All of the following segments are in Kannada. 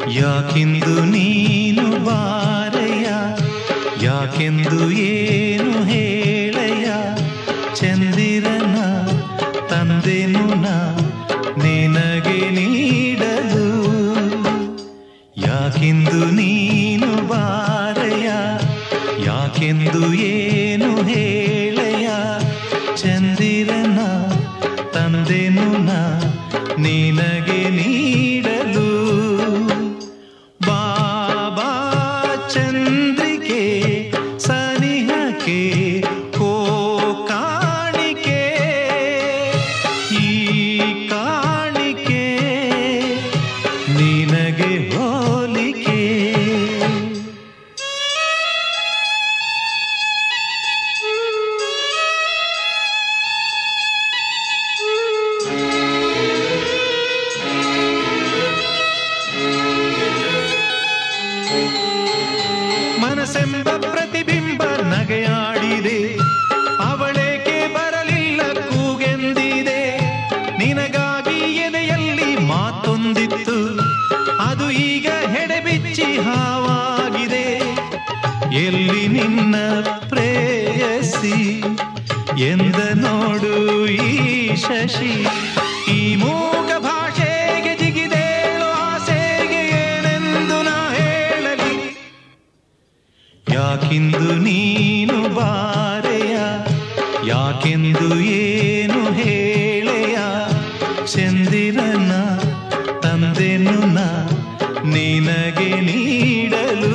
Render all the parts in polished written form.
ಯಾಕೆಂದು ನೀನು ಬಾರಯ್ಯ, ಯಾಕೆಂದು ಏನು ಹೇಳಯ್ಯ, ಚಂದಿರನ ತಂದೆನು ನಾ ನಿನಗೆ ನೀಡಲು. ಯಾಕೆಂದು ನೀನು ಬಾರಯ್ಯ, ಯಾಕೆಂದು ಏನು ಹೇಳಯ್ಯ, ಚಂದಿರನ ತಂದೆನು ನಾ ನಿನಗೆ ನೀಡಲು. ಬಾಬಾ ಚಂದ್ರಿಕೆ ಸನಿಹಕ್ಕೆ ಕೋ ಕಾಣಿಕೆ, ಈ ಕಾಣಿಕೆ ನಿನಗೆ ಹೋಲಿಕೆ. ಮನಸ್ಸೆಂಬ ಪ್ರತಿಬಿಂಬ ನಗೆಯಾಡಿದೆ, ಅವಳೇಕೆ ಬರಲಿಲ್ಲ ಕೂಗೆಂದಿದೆ. ನಿನಗಾಗಿ ಎದೆಯಲ್ಲಿ ಮಾತೊಂದಿತ್ತು, ಅದು ಈಗ ಹೆಡೆಬಿಚ್ಚಿ ಹಾವಾಗಿದೆ. ಎಲ್ಲಿ ನಿನ್ನ ಪ್ರೇಯಸಿ ಎಂದ ನೋಡು ಈ ಶಶಿ, ಈ ಮೂಕ ಭಾಷೆಗೆ ಜಿಗಿದೇಳು ಆಸೆಗೆ ಏನೆಂದು ನಾ ಹೇಳಲಿ. ಯಾಕೆಂದು ನೀನು ಬಾರೆಯ, ಯಾಕೆಂದು ಏನು ಹೇಳೆಯ, ಚಂದಿರನ ತಂದೆನು ನಾ ನಿನಗೆ ನೀಡಲು.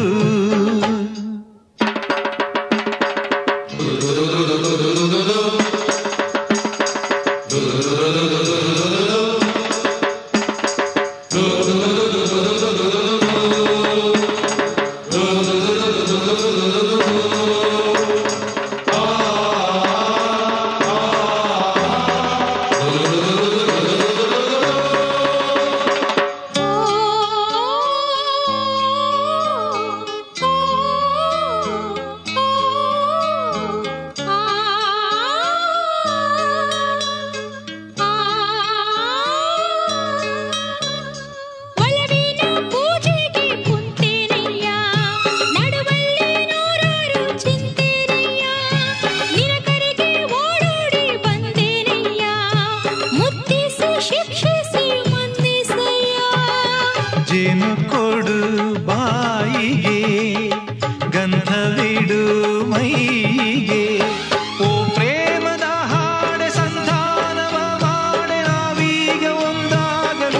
ಜೇನು ಕೊಡು ಬಾಯಿಗೆ, ಗಂಧವಿಡು ಮೈಗೆ, ಓ ಪ್ರೇಮದ ಹಾಡೆ ಸಂಧಾನವ ಮಾಡೆ ನಾವೀಗ ಒಂದಾಗಲು.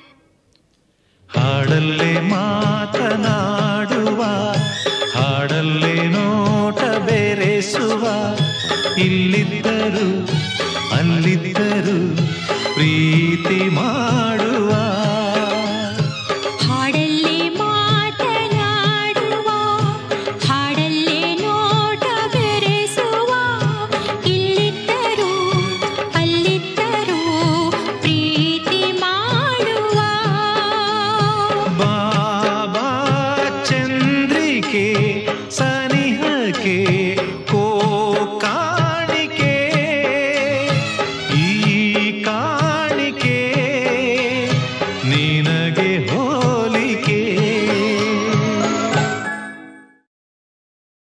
ಹಾಡಲ್ಲೇ ಮಾತನಾಡುವ, ಹಾಡಲ್ಲೇ ನೋಟ ಬೆರೆಸುವ, ಇಲ್ಲಿದ್ದರು ಅಲ್ಲಿದ್ದರು ಪ್ರೀತಿ ಮಾಡುವ.